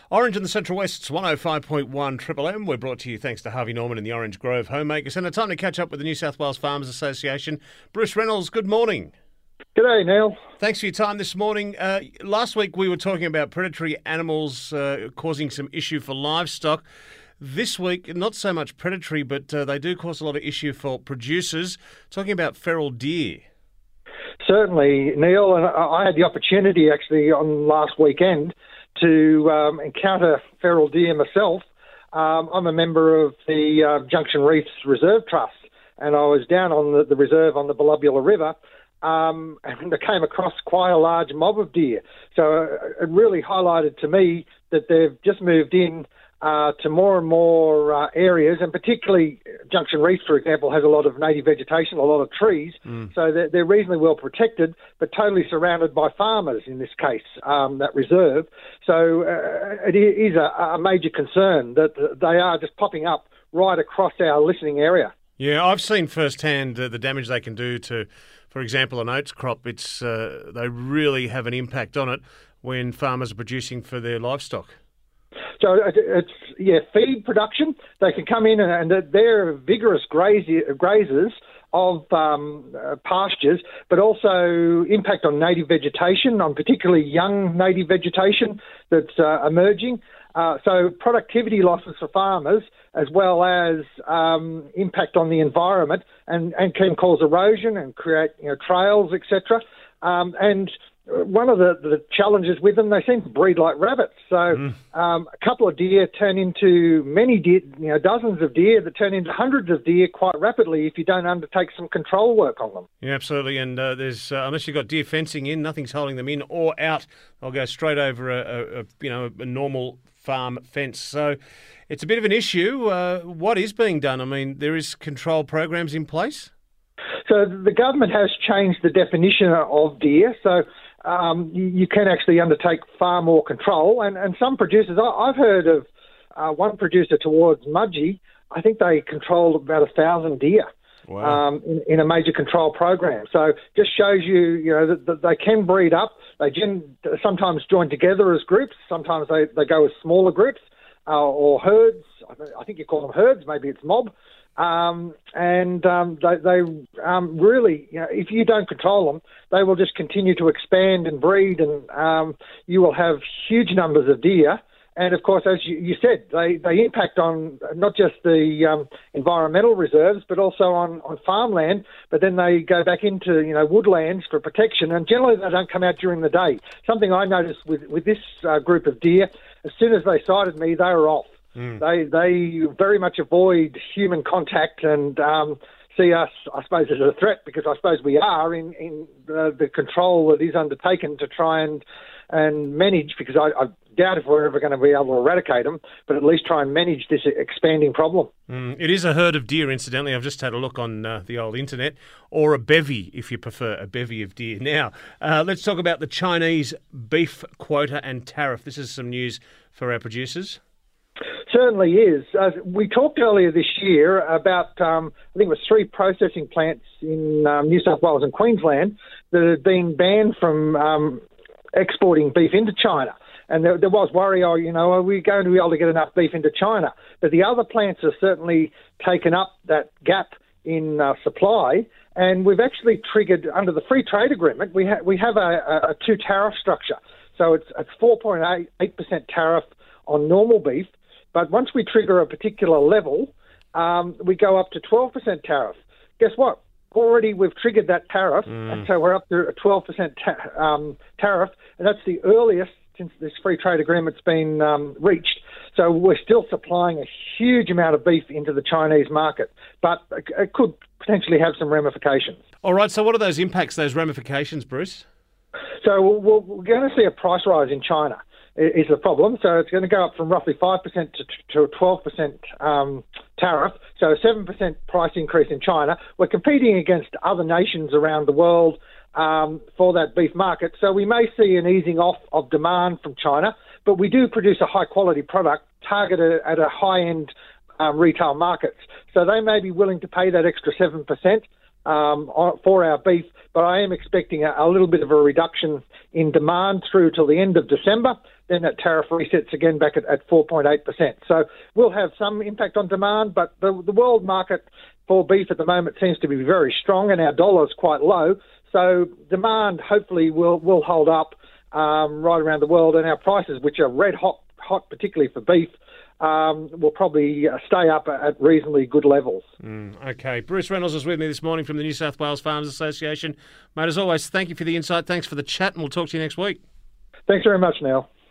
Orange in the Central West, it's 105.1 Triple M. We're brought to you thanks to Harvey Norman and the Orange Grove Homemakers. And it's time to catch up with the New South Wales Farmers Association. Bruce Reynolds, good morning. G'day, Neil. Thanks for your time this morning. Last week we were talking about predatory animals causing some issue for livestock. This week, not so much predatory, but they do cause a lot of issue for producers. Talking about feral deer. Certainly, Neil, and I had the opportunity actually on last weekend to encounter feral deer myself. I'm a member of the Junction Reefs Reserve Trust, and I was down on the reserve on the Belubula River, and I came across quite a large mob of deer. So it really highlighted to me that they've just moved in to more and more areas, and particularly Junction Reef, for example, has a lot of native vegetation, a lot of trees, so they're reasonably well protected, but totally surrounded by farmers in this case, that reserve. So it is a major concern that they are just popping up right across our listening area. Yeah, I've seen firsthand the damage they can do to, for example, an oats crop. It's they really have an impact on it when farmers are producing for their livestock. So it's feed production. They can come in and they're vigorous grazers of pastures, but also impact on native vegetation, on particularly young native vegetation that's emerging. So productivity losses for farmers, as well as impact on the environment, and can cause erosion and create trails, etc. And one of the challenges with them, they seem to breed like rabbits. So a couple of deer turn into many deer, dozens of deer that turn into hundreds of deer quite rapidly if you don't undertake some control work on them. Yeah, absolutely. And there's unless you've got deer fencing in, nothing's holding them in or out. They'll go straight over a normal farm fence. So it's a bit of an issue. What is being done? I mean, there is control programs in place. So the government has changed the definition of deer. So you can actually undertake far more control. And some producers, I've heard of one producer towards Mudgee, I think they controlled about 1,000 deer. Wow. In a major control program. So just shows you, that they can breed up. They sometimes join together as groups. Sometimes they go as smaller groups or herds. I think you call them herds. Maybe it's mob. They really, if you don't control them, they will just continue to expand and breed, and you will have huge numbers of deer. And of course, as you said, they impact on not just the environmental reserves, but also on farmland. But then they go back into woodlands for protection, and generally they don't come out during the day. Something I noticed with this group of deer, as soon as they sighted me, they were off. They very much avoid human contact and see us, I suppose, as a threat, because I suppose we are in the control that is undertaken to try and manage, because I doubt if we're ever going to be able to eradicate them, but at least try and manage this expanding problem. It is a herd of deer, incidentally. I've just had a look on the old internet, or a bevy, if you prefer, a bevy of deer. Now, let's talk about the Chinese beef quota and tariff. This is some news for our producers. Certainly is. We talked earlier this year about, I think it was 3 processing plants in New South Wales and Queensland that had been banned from exporting beef into China. And there was worry, are we going to be able to get enough beef into China? But the other plants have certainly taken up that gap in supply, and we've actually triggered, under the free trade agreement, we have a 2 tariff structure. So it's 4.8% tariff on normal beef, but once we trigger a particular level, we go up to 12% tariff. Guess what? Already we've triggered that tariff, and so we're up to a 12% tariff, and that's the earliest since this free trade agreement's been reached. So we're still supplying a huge amount of beef into the Chinese market, but it could potentially have some ramifications. All right, so what are those impacts, those ramifications, Bruce? So we're going to see a price rise in China is the problem. So it's going to go up from roughly 5% to a 12% tariff, so a 7% price increase in China. We're competing against other nations around the world for that beef market, so we may see an easing off of demand from China, but we do produce a high-quality product targeted at a high-end retail markets. So they may be willing to pay that extra 7% for our beef, but I am expecting a little bit of a reduction in demand through till the end of December. then that tariff resets again back at 4.8%. So we'll have some impact on demand, but the world market for beef at the moment seems to be very strong, and our dollar's quite low. So demand hopefully will hold up right around the world, and our prices, which are red hot particularly for beef, will probably stay up at reasonably good levels. Okay. Bruce Reynolds was with me this morning from the New South Wales Farmers Association. Mate, as always, thank you for the insight. Thanks for the chat, and we'll talk to you next week. Thanks very much, Neil.